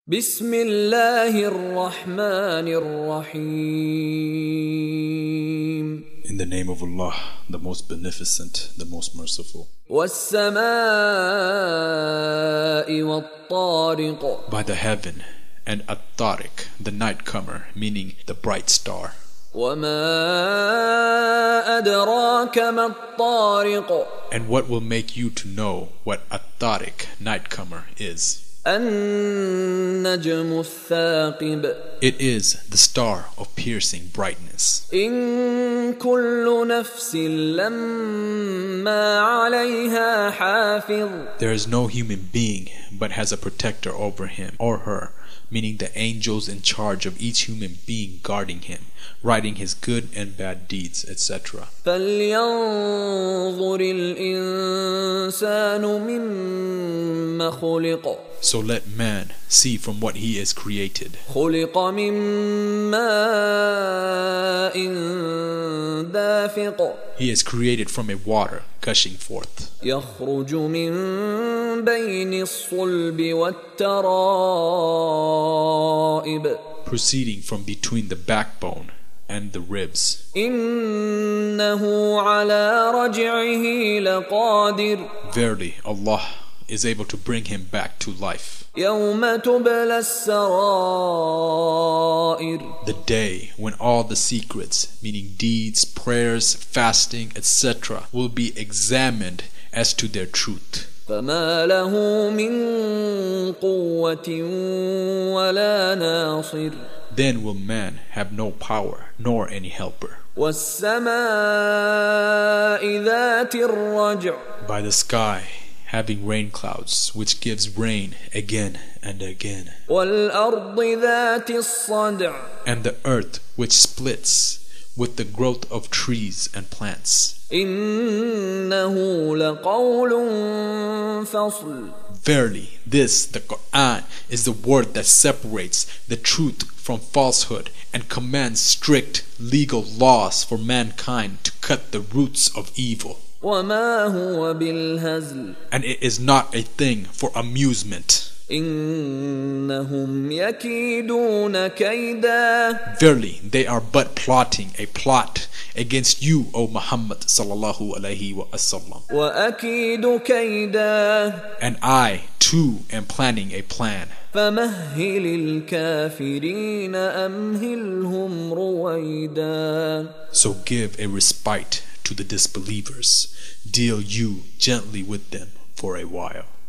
بسم الله الرحمن الرحيم In the name of Allah, the most beneficent, the most merciful. والسماء والطارق By the heaven, and At-Tariq, the night comer, meaning the bright star. وما أدراك ما الطارق And what will make you to know what At-Tariq, night comer, is? النجم الثاقب It is the star of piercing brightness. إن كل نفس لما عليها حافظ There is no human being but has a protector over him or her, meaning the angels in charge of each human being guarding him, writing his good and bad deeds, etc. فلينظر الإنسان مما خلق So let man see from what he is created. خلق من ماء دافق He is created from a water gushing forth, يخرج من بين الصلب والترائب proceeding from between the backbone and the ribs. إنه على رجعه لقادر Verily, Allah is able to bring him back to life. يوم تبلى السرائر The day when all the secrets, meaning deeds, prayers, fasting, etc., will be examined as to their truth. فما له من قوة ولا ناصر Then will man have no power nor any helper. والسماء ذات الرجع By the sky, having rain clouds, which gives rain again and again, والأرض ذات الصدع and the earth which splits with the growth of trees and plants. إنه لقول فصل Verily, this, the Quran, is the word that separates the truth from falsehood and commands strict legal laws for mankind to cut the roots of evil. وما هو بالهزل And it is not a thing for amusement. إنهم يكيدون كيدا Verily, they are but plotting a plot against you, O Muhammad sallallahu alaihi wasallam. وأكيد كيدا And I, too, am planning a plan. فمهل الكافرين أمهلهم رويدا So give a respite to the disbelievers. Deal you gently with them for a while.